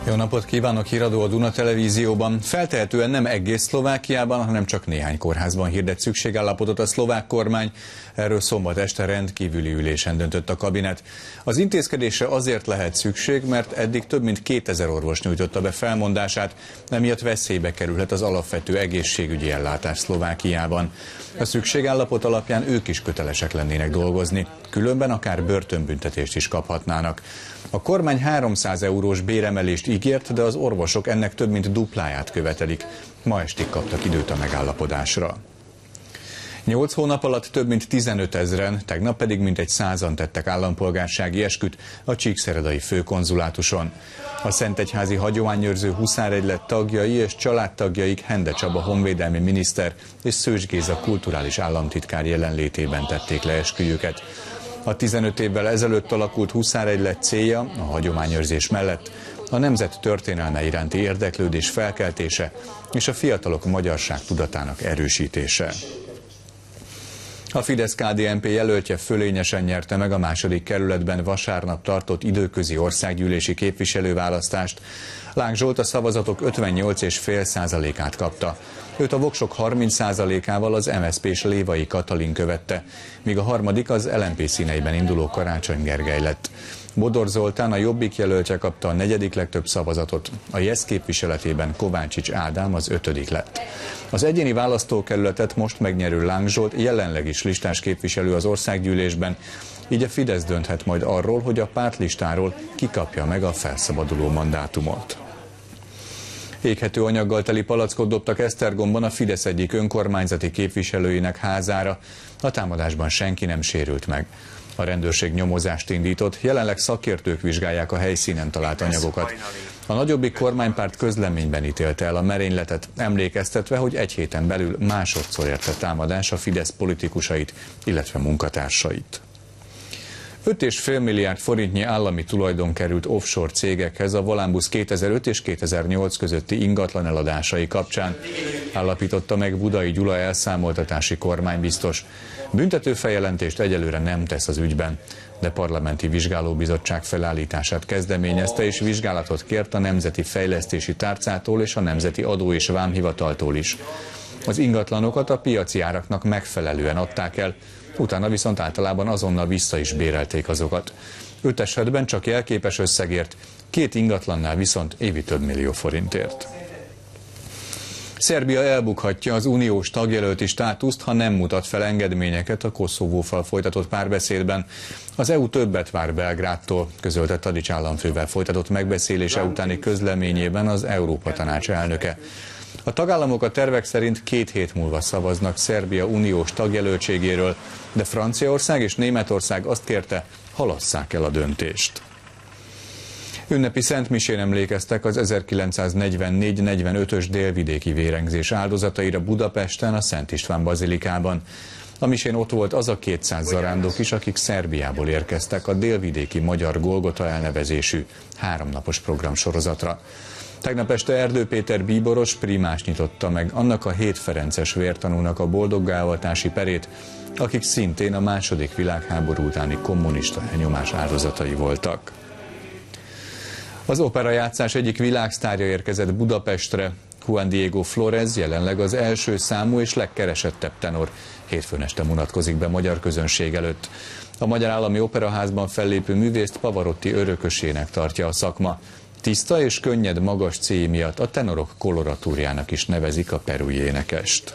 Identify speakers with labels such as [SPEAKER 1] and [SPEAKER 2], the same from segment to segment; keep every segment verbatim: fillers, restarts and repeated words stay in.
[SPEAKER 1] Jó napot kívánok, Híradó a Duna Televízióban. Feltehetően nem egész Szlovákiában, hanem csak néhány kórházban hirdet szükségállapotot a szlovák kormány. Erről szombat este rendkívüli ülésen döntött a kabinet. Az intézkedésre azért lehet szükség, mert eddig több mint kétezer orvos nyújtotta be felmondását, emiatt veszélybe kerülhet az alapvető egészségügyi ellátás Szlovákiában. A szükségállapot alapján ők is kötelesek lennének dolgozni, különben akár börtönbüntetést is kaphatnának. A kormány háromszáz eurós béremelést ígért, de az orvosok ennek több mint dupláját követelik. Ma estig kaptak időt a megállapodásra. Nyolc hónap alatt több mint tizenöt ezren, tegnap pedig mintegy százan tettek állampolgársági esküt a csíkszeredai főkonzulátuson. A szentegyházi hagyományőrző huszáregylet tagjai és családtagjaik Hende Csaba honvédelmi miniszter és Szőcs Géza kulturális államtitkár jelenlétében tették le esküjüket. A tizenöt évvel ezelőtt alakult huszáregylet célja a hagyományőrzés mellett a nemzet történelme iránti érdeklődés felkeltése és a fiatalok magyarság tudatának erősítése. A Fidesz-ká dé en pé jelöltje fölényesen nyerte meg a második kerületben vasárnap tartott időközi országgyűlési képviselőválasztást. Láng Zsolt a szavazatok ötvennyolc egész öt százalékát kapta. Őt a voksok harminc százalékával az em es zé pés Lévai Katalin követte, míg a harmadik az el em pé színeiben induló Karácsony Gergely lett. Bodor Zoltán, a Jobbik jelöltje kapta a negyedik legtöbb szavazatot, a jé e es képviseletében Kovácsics Ádám az ötödik lett. Az egyéni választókerületet most megnyerő Láng Zsolt jelenleg is listás képviselő az országgyűlésben, így a Fidesz dönthet majd arról, hogy a pártlistáról kikapja meg a felszabaduló mandátumot. Éghető anyaggal teli palackot dobtak Esztergomban a Fidesz egyik önkormányzati képviselőinek házára. A támadásban senki nem sérült meg. A rendőrség nyomozást indított, jelenleg szakértők vizsgálják a helyszínen talált anyagokat. A nagyobbik kormánypárt közleményben ítélte el a merényletet, emlékeztetve, hogy egy héten belül másodszor érte támadás a Fidesz politikusait, illetve munkatársait. öt egész öt milliárd forintnyi állami tulajdon került offshore cégekhez a Volánbusz kétezer-öt és kétezer-nyolc közötti ingatlan eladásai kapcsán, állapította meg Budai Gyula elszámoltatási kormánybiztos. Büntető feljelentést egyelőre nem tesz az ügyben, de parlamenti vizsgálóbizottság felállítását kezdeményezte és vizsgálatot kért a Nemzeti Fejlesztési Tárcától és a Nemzeti Adó- és Vámhivataltól is. Az ingatlanokat a piaci áraknak megfelelően adták el, utána viszont általában azonnal vissza is bérelték azokat. Öt esetben csak jelképes összegért, két ingatlannál viszont évi több millió forintért. Szerbia elbukhatja az uniós tagjelölti státuszt, ha nem mutat fel engedményeket a Koszovóval folytatott párbeszédben. Az é u többet vár Belgrádtól, közölte Tadić államfővel folytatott megbeszélése utáni közleményében az Európa Tanács elnöke. A tagállamok a tervek szerint két hét múlva szavaznak Szerbia uniós tagjelöltségéről, de Franciaország és Németország azt kérte, halasszák el a döntést. Ünnepi szentmisén emlékeztek az ezerkilencszáznegyvennégy negyvenötös délvidéki vérengzés áldozataira Budapesten, a Szent István bazilikában. A misén ott volt az a kétszáz zarándok is, akik Szerbiából érkeztek a délvidéki Magyar Golgota elnevezésű háromnapos programsorozatra. Tegnap este Erdő Péter bíboros primás nyitotta meg annak a hét ferences vértanúnak a boldoggá-avatási perét, akik szintén a második világháború utáni kommunista elnyomás áldozatai voltak. Az operajátszás egyik világsztárja érkezett Budapestre. Juan Diego Flórez jelenleg az első számú és legkeresettebb tenor. Hétfőn este mutatkozik be magyar közönség előtt. A Magyar Állami Operaházban fellépő művészt Pavarotti örökösének tartja a szakma. Tiszta és könnyed magas céj miatt a tenorok koloratúrjának is nevezik a perui énekest.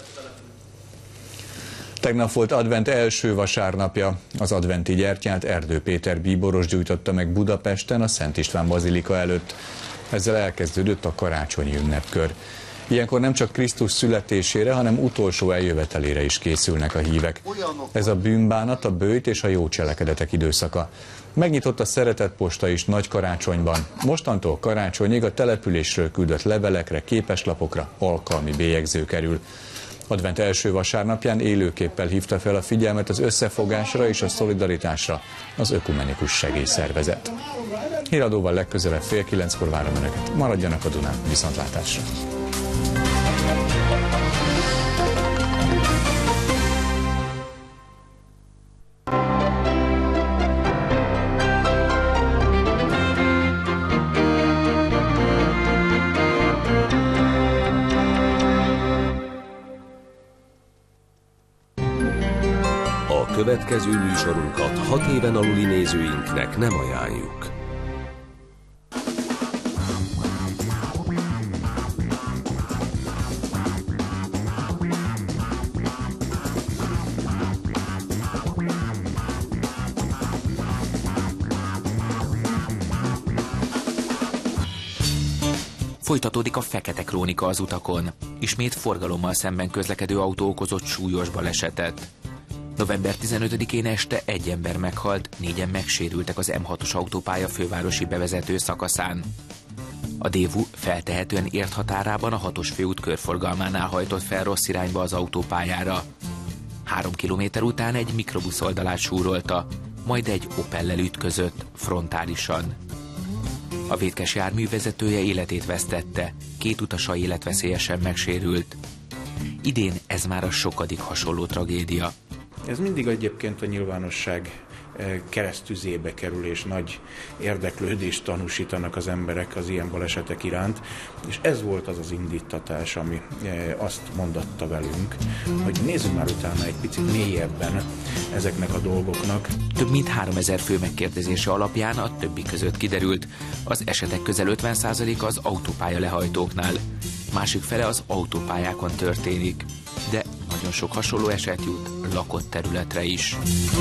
[SPEAKER 1] Tegnap volt advent első vasárnapja. Az adventi gyertyát Erdő Péter bíboros gyújtotta meg Budapesten a Szent István bazilika előtt. Ezzel elkezdődött a karácsonyi ünnepkör. Ilyenkor nem csak Krisztus születésére, hanem utolsó eljövetelére is készülnek a hívek. Ez a bűnbánat, a böjt és a jó cselekedetek időszaka. Megnyitott a szeretetposta is nagy karácsonyban. Mostantól karácsonyig a településről küldött levelekre, képeslapokra alkalmi bélyegző kerül. Advent első vasárnapján élőképpel hívta fel a figyelmet az összefogásra és a szolidaritásra az Ökumenikus Segélyszervezet. Híradóval legközelebb fél kilenckor várom Önöket. Maradjanak a Dunán, viszontlátásra!
[SPEAKER 2] következő műsorunkat hat éven aluli nézőinknek nem ajánljuk.
[SPEAKER 3] Folytatódik a fekete krónika az utakon. Ismét forgalommal szemben közlekedő autó okozott súlyos balesetet. november tizenötödikén este egy ember meghalt, négyen megsérültek az M hatos autópálya fővárosi bevezető szakaszán. A Dévú feltehetően ért határában a hatos főút körforgalmánál hajtott fel rossz irányba az autópályára. Három kilométer után egy mikrobusz oldalát súrolta, majd egy Opellel ütközött frontálisan. A vétkes jármű vezetője életét vesztette, két utasa életveszélyesen megsérült. Idén ez már a sokadik hasonló tragédia.
[SPEAKER 4] Ez mindig egyébként a nyilvánosság keresztüzébe kerül, és nagy érdeklődést tanúsítanak az emberek az ilyen balesetek iránt, és ez volt az az indítatás, ami azt mondatta velünk, hogy nézzünk már utána egy picit mélyebben ezeknek a dolgoknak.
[SPEAKER 3] Több mint háromezer fő megkérdezése alapján a többi között kiderült, az esetek közel ötven százaléka az autópálya lehajtóknál, másik fele az autópályákon történik, de nagyon sok hasonló eset jut lakott területre is.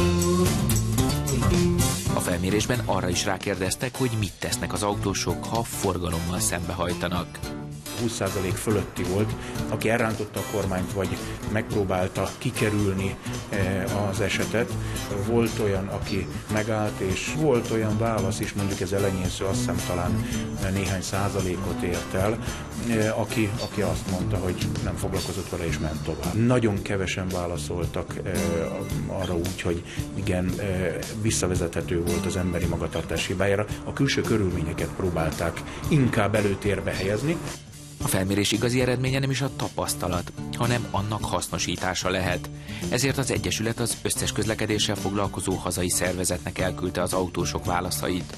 [SPEAKER 3] A felmérésben arra is rákérdeztek, hogy mit tesznek az autósok, ha forgalommal szembehajtanak.
[SPEAKER 4] húsz százalék fölötti volt, aki elrántotta a kormányt, vagy megpróbálta kikerülni az esetet. Volt olyan, aki megállt, és volt olyan válasz is, mondjuk ez elenyésző, azt hiszem talán néhány százalékot ért el, aki, aki azt mondta, hogy nem foglalkozott vele, és ment tovább. Nagyon kevesen válaszoltak arra úgy, hogy igen, visszavezethető volt az emberi magatartás hibájára. A külső körülményeket próbálták inkább előtérbe helyezni.
[SPEAKER 3] A felmérés igazi eredménye nem is a tapasztalat, hanem annak hasznosítása lehet. Ezért az Egyesület az összes közlekedéssel foglalkozó hazai szervezetnek elküldte az autósok válaszait.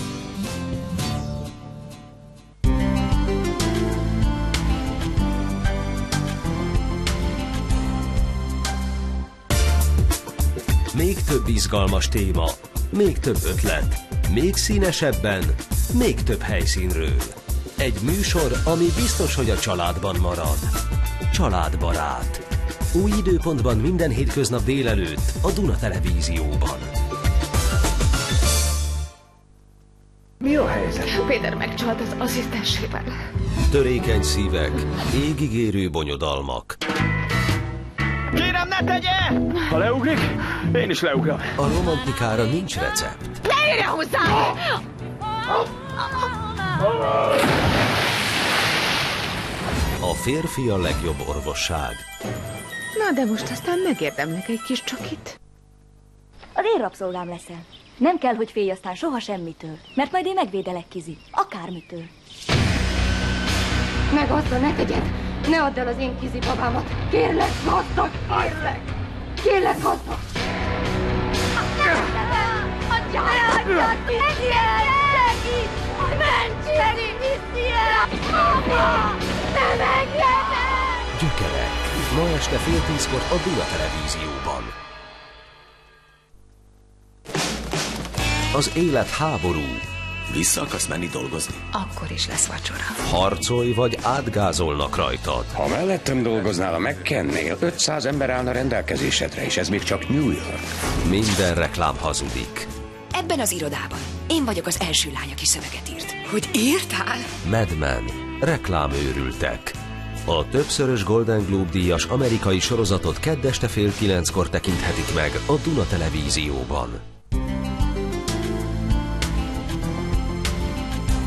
[SPEAKER 2] Még több izgalmas téma, még több ötlet, még színesebben, még több helyszínről. Egy műsor, ami biztos, hogy a családban marad. Családbarát. Új időpontban minden hétköznap délelőtt a Duna Televízióban.
[SPEAKER 5] Mi a helyzet?
[SPEAKER 6] Péter megcsalt az asszisztensével.
[SPEAKER 2] Törékeny szívek, égigérő bonyodalmak.
[SPEAKER 5] Kérem, ne tegye! Ha leugrik, én is leugrom.
[SPEAKER 2] A romantikára nincs recept.
[SPEAKER 6] Ne érje hozzá!
[SPEAKER 2] A férfi a legjobb orvosság.
[SPEAKER 6] Na, de most aztán megérdemlek egy kis csokit.
[SPEAKER 7] Az én rabszolgám leszel. Nem kell, hogy félj aztán soha semmitől, mert majd én megvédelek, Kizi, akármitől.
[SPEAKER 8] Meg azzal ne tegyed! Ne add el az én Kizi babámat! Kérlek, gazdag! Kérlek! Kérlek, gazdag!
[SPEAKER 7] Adja! Adja! Segít! Ments! Segít! Apa! Ne megjelenj!
[SPEAKER 2] Gyökerek. Ma este fél tízkor a Duna Televízióban. Az élet háború.
[SPEAKER 9] Vissza akarsz menni dolgozni?
[SPEAKER 6] Akkor is lesz vacsora.
[SPEAKER 2] Harcolj, vagy átgázolnak rajtad.
[SPEAKER 9] Ha mellettem dolgoznál a McCannnél, ötszáz ember állna rendelkezésedre, és ez még csak New York.
[SPEAKER 2] Minden reklám hazudik.
[SPEAKER 10] Ebben az irodában én vagyok az első lány, aki szöveget írt. Hogy írtál?
[SPEAKER 2] Mad Men. Reklámőrültek. A többszörös Golden Globe díjas amerikai sorozatot kedd este fél kilenckor tekinthetik meg a Duna Televízióban.